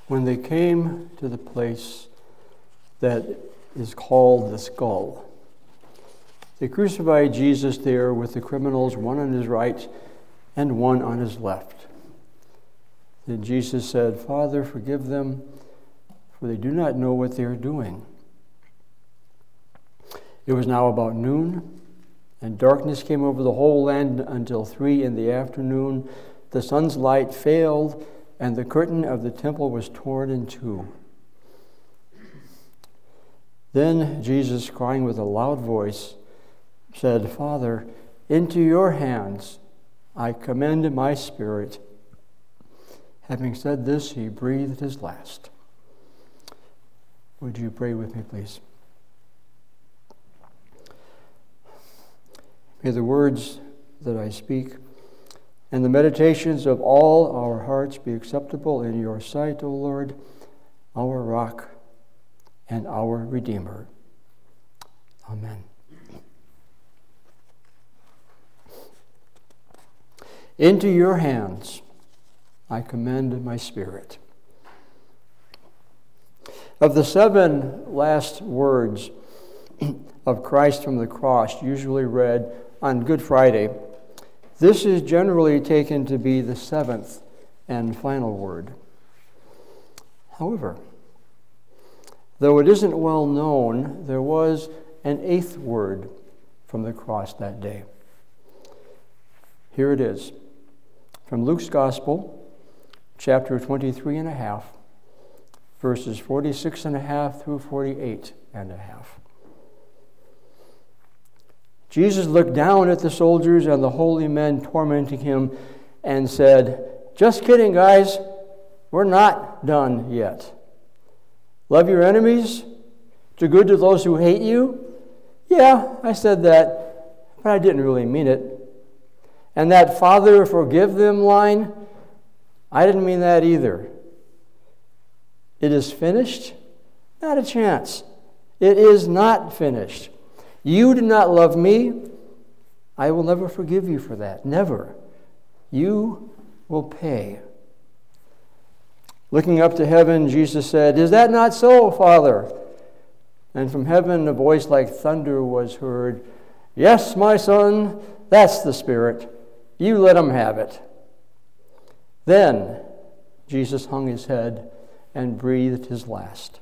When they came to the place that is called the Skull, they crucified Jesus there with the criminals, one on his right and one on his left. Then Jesus said, "Father, forgive them, for they do not know what they are doing." It was now about noon, and darkness came over the whole land until 3 p.m. The sun's light failed, and the curtain of the temple was torn in two. Then Jesus, crying with a loud voice, said, "Father, into your hands I commend my spirit." Having said this, he breathed his last. Would you pray with me, please? May the words that I speak and the meditations of all our hearts be acceptable in your sight, O Lord, our rock and our Redeemer. Amen. Into your hands I commend my spirit. Of the 7 last words of Christ from the cross, usually read on Good Friday, this is generally taken to be the 7th and final word. However, though it isn't well known, there was an 8th word from the cross that day. Here it is, from Luke's Gospel, chapter 23.5, verses 46.5 through 48.5. Jesus looked down at the soldiers and the holy men tormenting him and said, "Just kidding, guys. We're not done yet. Love your enemies. Do good to those who hate you. Yeah, I said that, but I didn't really mean it. And that 'Father, forgive them' line, I didn't mean that either. It is finished? Not a chance. It is not finished. You did not love me. I will never forgive you for that. Never. You will pay." Looking up to heaven, Jesus said, "Is that not so, Father?" And from heaven a voice like thunder was heard, "Yes, my son, that's the Spirit. You let him have it." Then Jesus hung his head and breathed his last.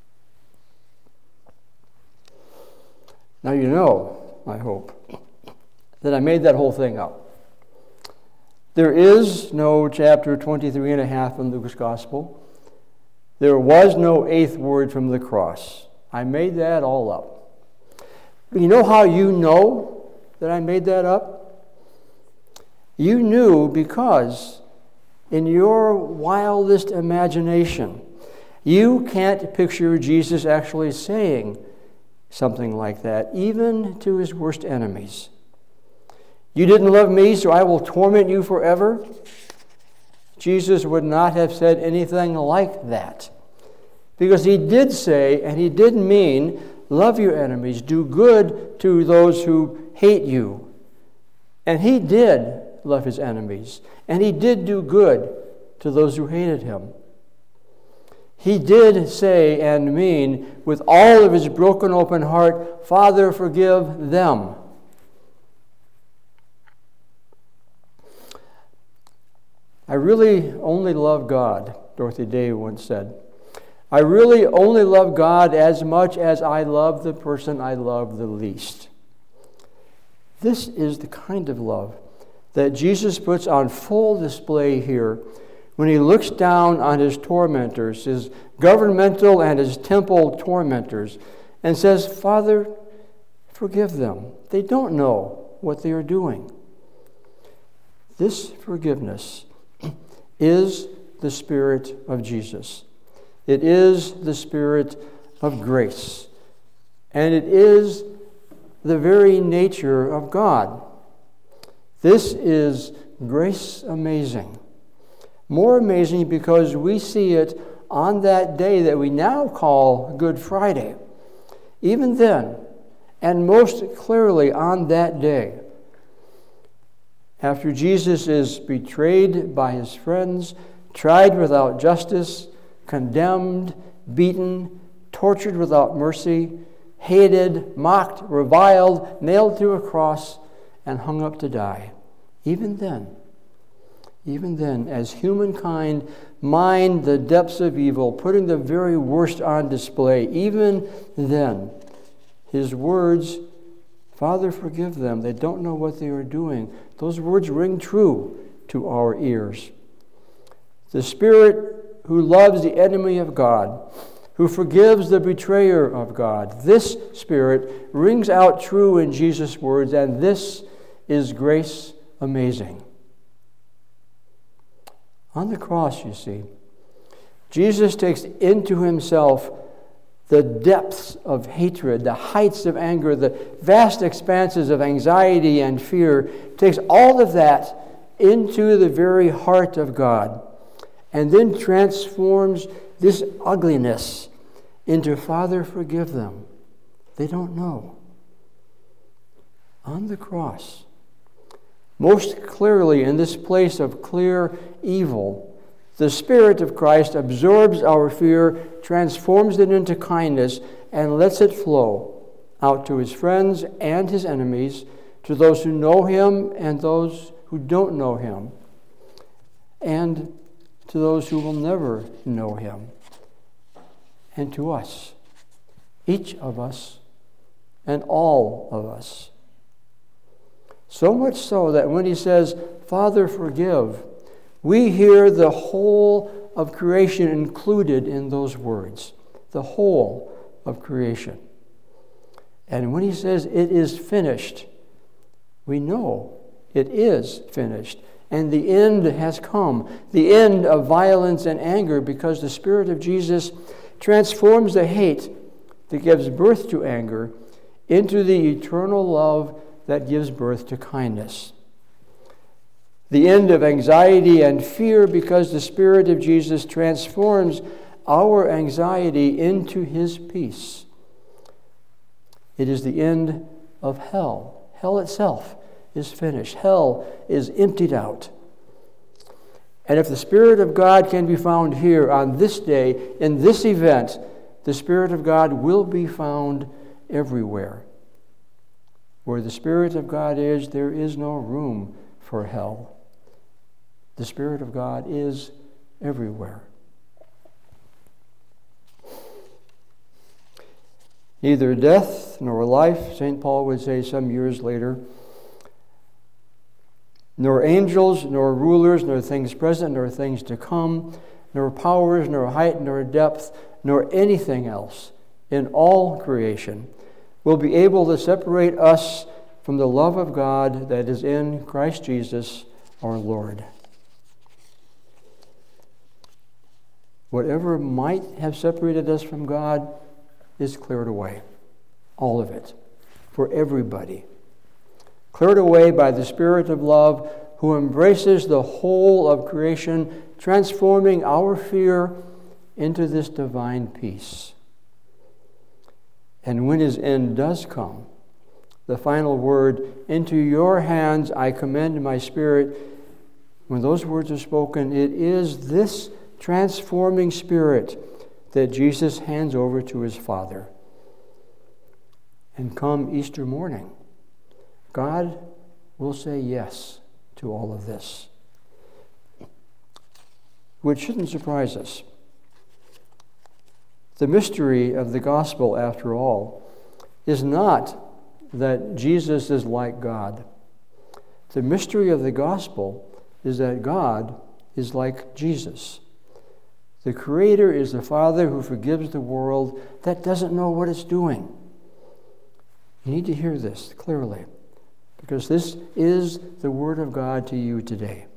Now you know, I hope, that I made that whole thing up. There is no chapter 23.5 in Luke's Gospel. There was no 8th word from the cross. I made that all up. You know how you know that I made that up? You knew because in your wildest imagination, you can't picture Jesus actually saying something like that, even to his worst enemies. "You didn't love me, so I will torment you forever." Jesus would not have said anything like that, because he did say, and he did mean, love your enemies, do good to those who hate you. And he did love his enemies, and he did do good to those who hated him. He did say and mean, with all of his broken open heart, "Father, forgive them." "I really only love God," Dorothy Day once said. "I really only love God as much as I love the person I love the least." This is the kind of love that Jesus puts on full display here when he looks down on his tormentors, his governmental and his temple tormentors, and says, "Father, forgive them. They don't know what they are doing." This forgiveness is the Spirit of Jesus. It is the Spirit of grace. And it is the very nature of God. This is grace amazing. More amazing because we see it on that day that we now call Good Friday. Even then, and most clearly on that day, after Jesus is betrayed by his friends, tried without justice, condemned, beaten, tortured without mercy, hated, mocked, reviled, nailed to a cross, and hung up to die. Even then, as humankind mined the depths of evil, putting the very worst on display, even then, his words, "Father, forgive them. They don't know what they are doing," those words ring true to our ears. The Spirit who loves the enemy of God, who forgives the betrayer of God, this Spirit rings out true in Jesus' words, and this is grace amazing. On the cross, you see, Jesus takes into himself the depths of hatred, the heights of anger, the vast expanses of anxiety and fear, takes all of that into the very heart of God, and then transforms this ugliness into, "Father, forgive them. They don't know." On the cross, most clearly in this place of clear evil, the Spirit of Christ absorbs our fear, transforms it into kindness, and lets it flow out to his friends and his enemies, to those who know him and those who don't know him, and to those who will never know him, and to us, each of us, and all of us. So much so that when he says, "Father, forgive," we hear the whole of creation included in those words. The whole of creation. And when he says, "It is finished," we know it is finished. And the end has come. The end of violence and anger, because the Spirit of Jesus transforms the hate that gives birth to anger into the eternal love that gives birth to kindness. The end of anxiety and fear, because the Spirit of Jesus transforms our anxiety into his peace. It is the end of hell. Hell itself is finished. Hell is emptied out. And if the Spirit of God can be found here on this day, in this event, the Spirit of God will be found everywhere. Where the Spirit of God is, there is no room for hell. The Spirit of God is everywhere. Neither death nor life, St. Paul would say some years later, nor angels, nor rulers, nor things present, nor things to come, nor powers, nor height, nor depth, nor anything else in all creation will be able to separate us from the love of God that is in Christ Jesus our Lord. Whatever might have separated us from God is cleared away. All of it. For everybody. Cleared away by the Spirit of love who embraces the whole of creation, transforming our fear into this divine peace. And when his end does come, the final word, "Into your hands I commend my spirit," when those words are spoken, it is this transforming Spirit that Jesus hands over to his Father. And come Easter morning, God will say yes to all of this, which shouldn't surprise us. The mystery of the gospel, after all, is not that Jesus is like God. The mystery of the gospel is that God is like Jesus. The Creator is the Father who forgives the world that doesn't know what it's doing. You need to hear this clearly, because this is the Word of God to you today.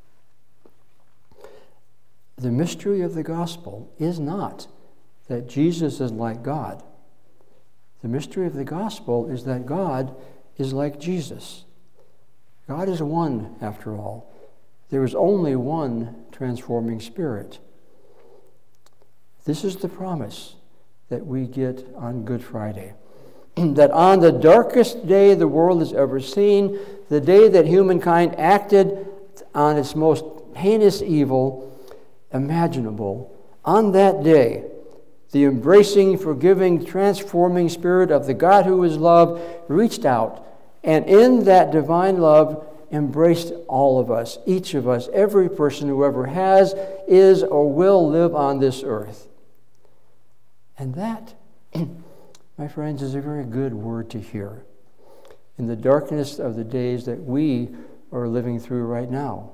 The mystery of the gospel is not that Jesus is like God. The mystery of the gospel is that God is like Jesus. God is one, after all. There is only one transforming Spirit. This is the promise that we get on Good Friday. That on the darkest day the world has ever seen, the day that humankind acted on its most heinous evil imaginable, On that day, the embracing, forgiving, transforming Spirit of the God who is love reached out, and in that divine love embraced all of us, each of us, every person who ever has, is, or will live on this earth. And that, my friends, is a very good word to hear in the darkness of the days that we are living through right now.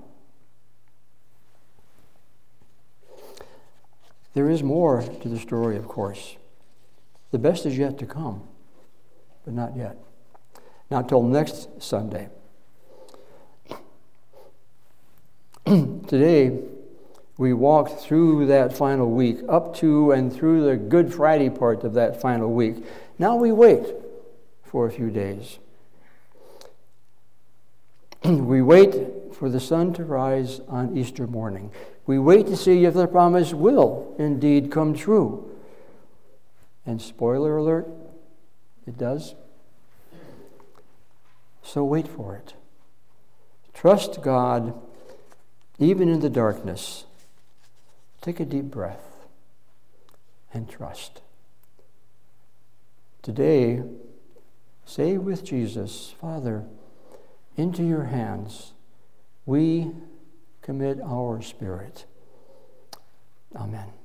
There is more to the story, of course. The best is yet to come, but not yet. Not till next Sunday. Today, we walked through that final week, up to and through the Good Friday part of that final week. Now we wait for a few days. We wait for the sun to rise on Easter morning. We wait to see if the promise will indeed come true. And spoiler alert, it does. So wait for it. Trust God even in the darkness. Take a deep breath and trust. Today, say with Jesus, Father, into your hands we commit our spirit. Amen.